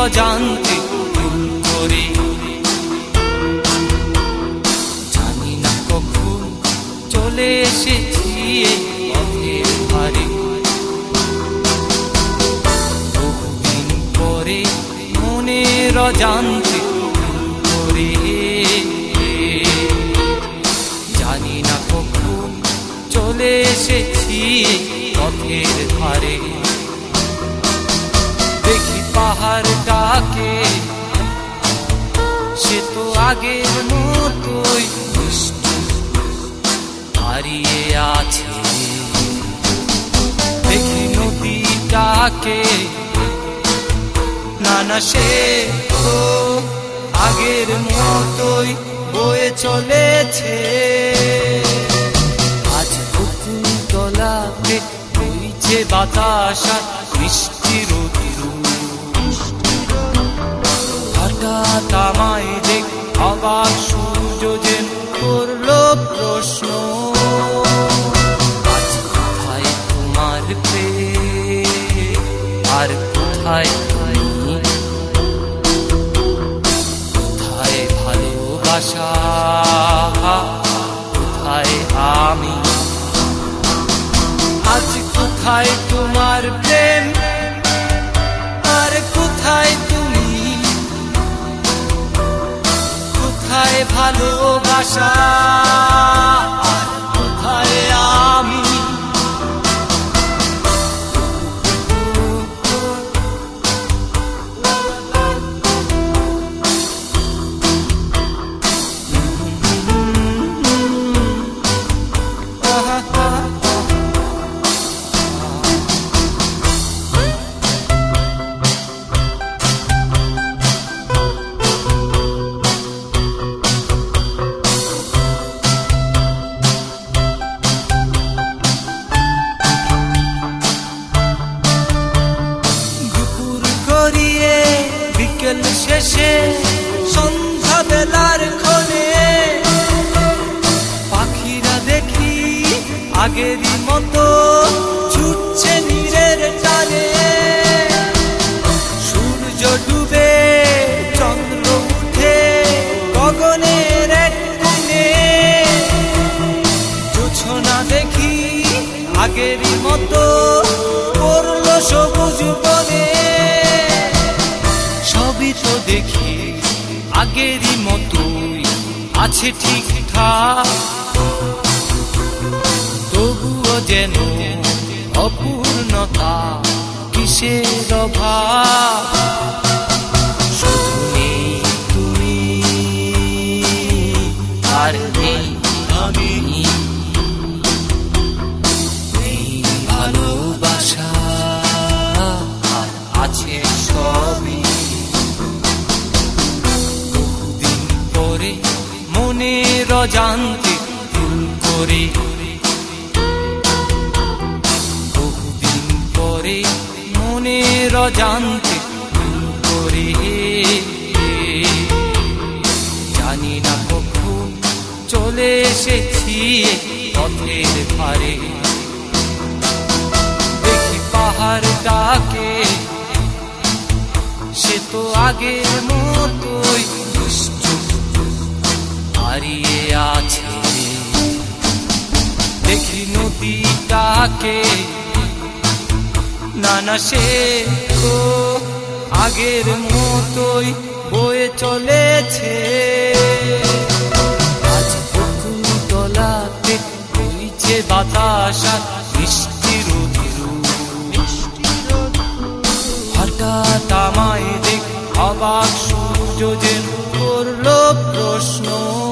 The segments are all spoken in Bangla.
অজান্তে ভুল করে। জানি না কখন চলে এসেছি এই পথের ধারে, বহুদিন পরে মনের অজান্তে ভুল করে। জানি না কখন চলে এসেছি এই পথের ধারে। দেখি পাহাড়টাকে, সে তো আগের মতোই হারিয়ে আছে। দেখি নদীটাকে, না না সে তো আগের মতোই বয়ে চলেছে। আজ বকুলতলাতে বইছে বাতাস আর মিষ্টি রোদ। হঠাৎ আমায় দেখ অবাক সূর্য যেন করলো প্রশ্ন, আজ কোথায় তোমার প্রেম আর কোথায় তুমি, কোথায় ভালোবাসা কোথায় আমি। আজ কোথায় তোমার প্রেম আর কোথায় তুমি, কোথায় ভালোবাসা আর কোথায় আমি। বিকেল শেষে সন্ধ্যা বেলার ক্ষণে পাখিরা দেখি আগেরই মতো ছুটছে নীরের টানে। সূর্য ডুবে চন্দ্র উঠে গগনের এক কোণে, জোছনা দেখি আগেরই মতো করলো সবুজ বনে। সবই তো দেখি আগেরই মতোই আছে ঠিকঠাক, তবুও যেন অপূর্ণতা কিসের অভাব। শুধু নেই তুমি আর নেই আমি, নেই ভালোবাসা আর আছে সবই। মনের অজান্তে ভুল করে, বহুদিন পরে মনের অজান্তে ভুল করে। জানি না কখন চলে এসেছি পথের ধারে। দেখি পাহাড়টাকে, সে তো আগের মতোই হারিয়ে আছে। দেখি নদীটাকে, না না সে তো আগের মতোই বয়ে চলেছে। আজ বকুলতলাতে বইছে বাতাস আর মিষ্টি রোদ। হঠাৎ আমায় দেখ অবাক সূর্য যেন করলো প্রশ্ন,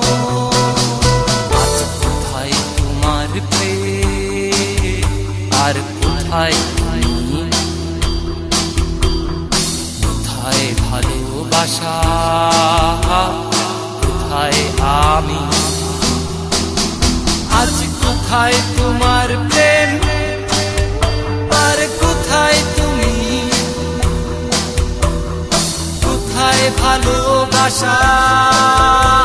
আজ কোথায় তোমার প্রেম আর কোথায় তুমি, কোথায় ভালোবাসা কোথায় আমি। আজ কোথায় তোমার প্রেম আর কোথায় তুমি, কোথায় ভালোবাসা।